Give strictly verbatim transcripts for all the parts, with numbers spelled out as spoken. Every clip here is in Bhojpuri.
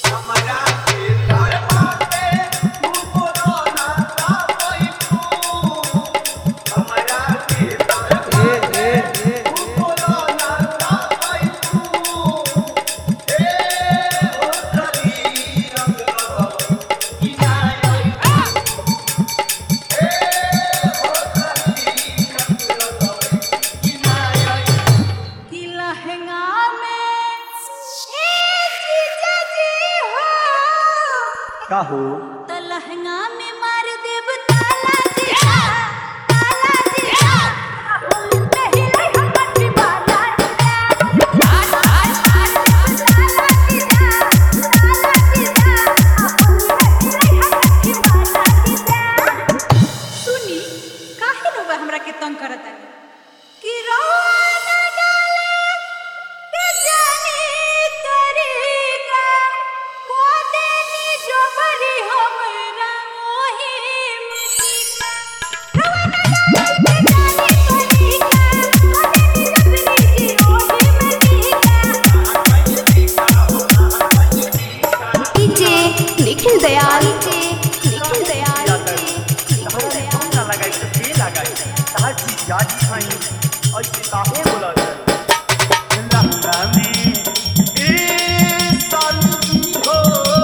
का हो तो लहंगा में मार देब ताला जिया ताला जिया हम पहले हम दीवाना ताला ताला जिया ताला जिया हम पहले हम दीवाना सुनी काहे रोवा हमरा के तंग करता कि रोवा ना डाले के जानी तरीका को देनी जो बरी हमरा मोही मिटिका रोवा ना डाले के जानी तरीका को देनी जो बरी मोही मिटिका डीजे निखिल दयाल निखिल दयाल निखिल दयाल ना लगाई तो के लगाई तार जी जाजी खाई ऐसे काहे बोला लहंगा में ए साली हो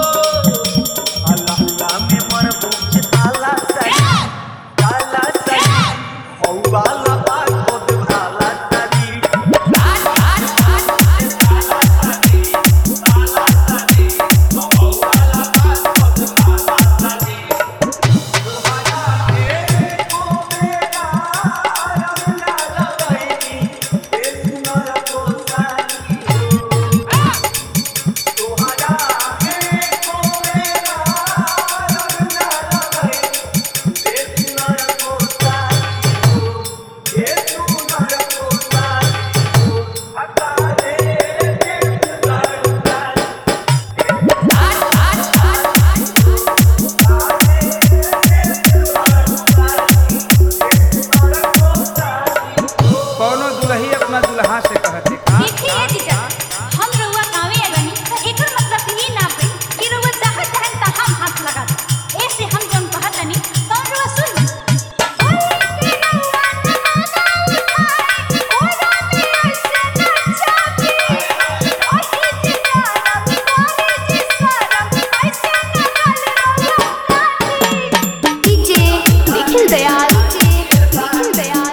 लहंगा में मर बुझ ताला सही ताला सही हौवाला बात खुद भाला तरी कौनो दुल्ही अपना दुल्हा से कहते का देखिए जीजा हम रउआ गावे आइबानी त एकर मतलब ई ना भई कि रउआ चाहत चाहत त हम हाथ लगा दे ऐसे हम जौन कहतनी तौन रउआ सुन डीजे निखिल दयाल निखिल दयाल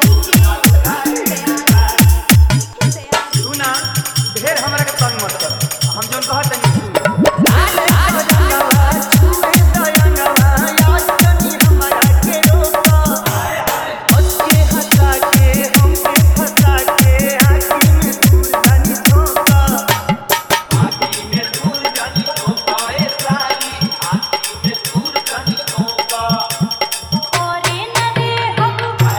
सुना ढेर हमरा के तंग मत कर हम जोन कहत नहीं सुन ओरे न रे हम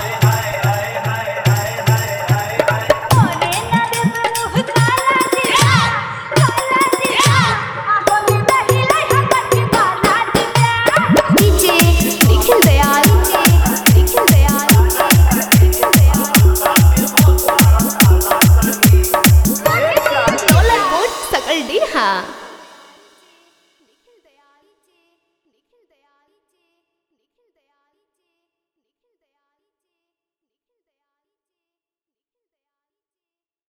ओरे न रे बलुह काला जिया काला जिया हम पहले हम दीवाना जिया डीजे निखिल दयाल निखिल दयाल निखिल दयाल डॉलर बोट सकल डी हां